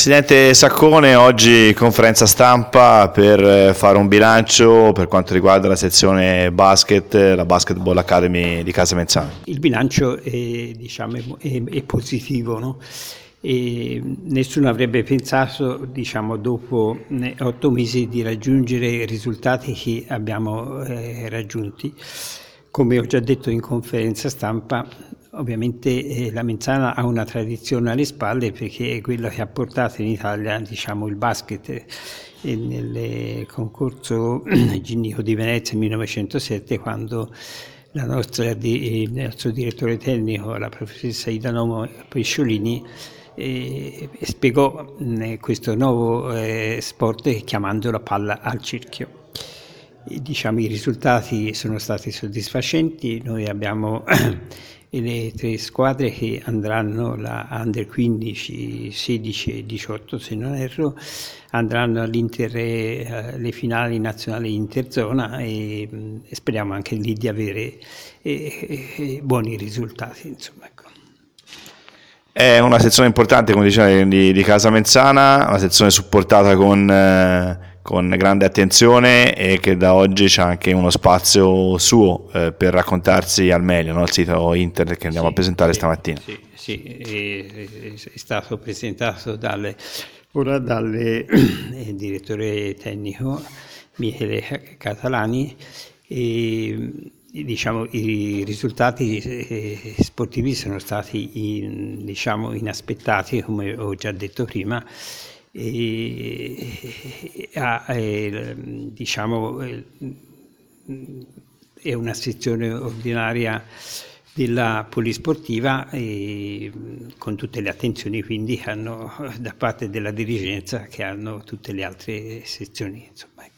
Presidente Saccone, oggi conferenza stampa per fare un bilancio per quanto riguarda la sezione basket, la Basketball Academy di Casamenzano. Il bilancio è positivo, no? E nessuno avrebbe pensato, dopo 8 mesi di raggiungere i risultati che abbiamo raggiunti. Come ho già detto in conferenza stampa, ovviamente la Menzana ha una tradizione alle spalle perché è quella che ha portato in Italia il basket nel concorso ginnico di Venezia 1907, quando il nostro direttore tecnico, la professoressa Ida Nomo Pesciolini, spiegò questo nuovo sport chiamandolo palla al cerchio. I risultati sono stati soddisfacenti. Noi abbiamo le 3 squadre che andranno, la Under 15, 16 e 18 se non erro, andranno alle finali nazionali interzona e speriamo anche lì di avere buoni risultati, insomma, ecco. È una sezione importante, come diceva, di Casamenzana, una sezione supportata con grande attenzione e che da oggi c'è anche uno spazio suo per raccontarsi al meglio, no? Il sito internet che andiamo a presentare stamattina. Sì, è stato presentato dal direttore tecnico Michele Catalani e i risultati sportivi sono stati inaspettati, come ho già detto prima. È una sezione ordinaria della polisportiva e con tutte le attenzioni quindi da parte della dirigenza che hanno tutte le altre sezioni, insomma.